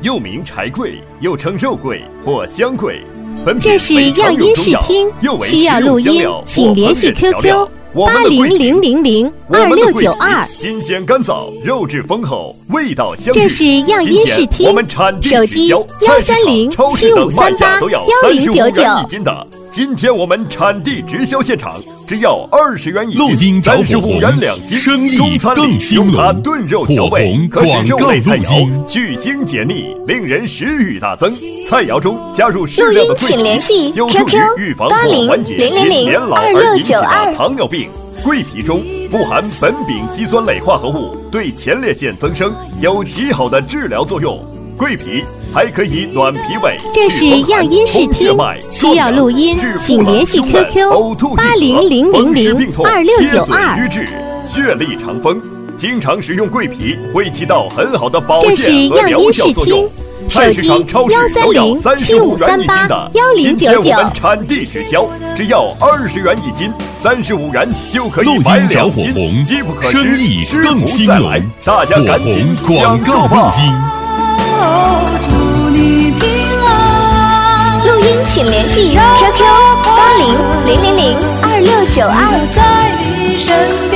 又名柴桂，又称肉桂或香桂。 这是样音视听，需要录音，请联系 QQ 8000026992。 新鲜干燥，肉质丰厚，味道香郁。 这是样音视听，手机13075381099。 一斤的。今天我们产地直销现场，只要20元一斤，35元2斤。 生意更兴隆， 用它炖肉调味，可使肉类菜肴去腥解腻，令人食欲大增。菜肴中加入适量的桂皮，有助于预防或缓解因年老而引起的糖尿病。桂皮中富含苯丙烯酸类化合物，对前列腺增生有极好的治疗作用。桂皮还可以暖脾胃。 这是样音视听，需要录音，请联系 QQ 8000026992。 血力长风，经常食用桂皮会起到很好的保健和疗效作用。 手机13075381099。 今天我们产地直销，只要20元一斤，35元就可以买2斤，机不可失， 生意更兴隆。 大家赶紧广告录音。 录音请联系 QQ8000026992。